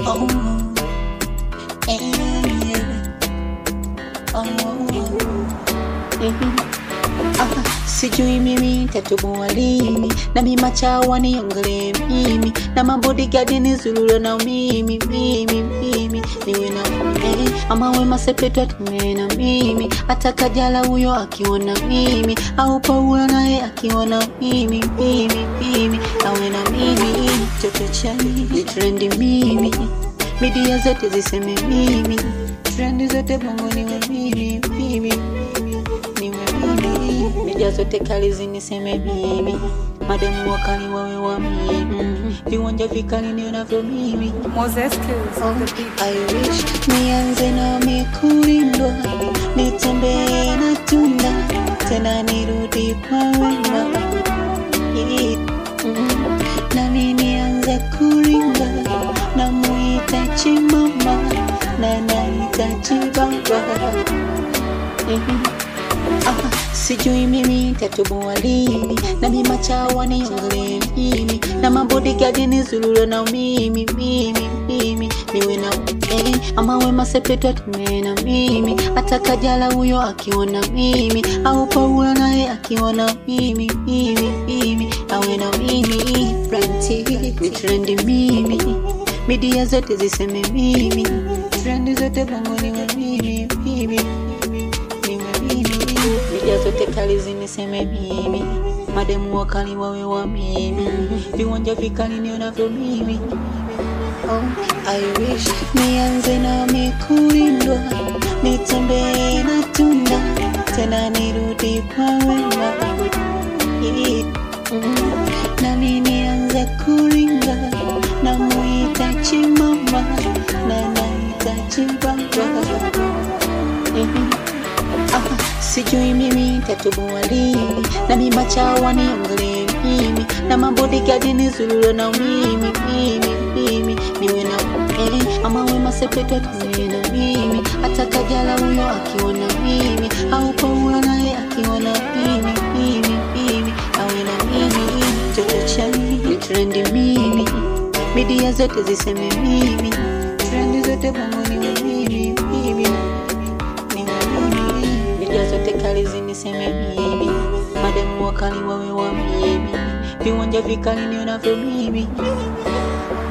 Oh, yeah. Sijui mimi tatoboa lini, na mima chawa niongele mimi, na mabodyguard nizulula na mimi niwe na mimi, ama wema sepetu atumena mimi, hata Kajala huyo akiona mimi, au Paula naye akiona mimi awe na mimi. Toto chani ni trendi mimi, media zote ziseme mimi, trendi zote bongo niwe mimi media zote kali ziniseme mimi, mademu wakali wawe wa mimi, viwanja vikali nionavyo mimi. Moses Kills on the beat. I wish nianze na mikulindwa, nitembee na tunda, tena nirudi kwa wema. Nami nianze kulinga, na muita chimama, na naita chibaba. Sijui mimi tatoboa lini, na mima chawa niongele mimi, na mabodyguard nizulula na mimi niwe na mimi, ama wema sepetu atumena mimi, hata Kajala huyo akiona mimi, au Paula naye akiona mimi awe na mimi. Pranti ni trendi mimi, media zote ziseme mimi, trendi zote bongo niwe mimi media zote kali ziniseme mimi, mademu wakali wawe wa mimi, viwanja vikali nionavyo mimi. Oh, I wish nianze na mikulindwa, nitembee na tunda, tena nirudi kwa wema. Nami nianze kulinga, na muita chimama, na naita chibaba. Sijui mimi tatoboa lini, na mima chawa niongele mimi, na mabodyguard nizulula na mimi niwe na mimi, ama wema sepetu atumena mimi, hata Kajala huyo akiona mimi, au Paula naye akiona mimi awe na mimi. Toto chani ni trendi mimi, media zote ziseme mimi, trendi zote bongo niwe mimi media zote kali ziniseme mimi, mademu wakali wawe wa mimi, viwanja vikali nionavyo mimi.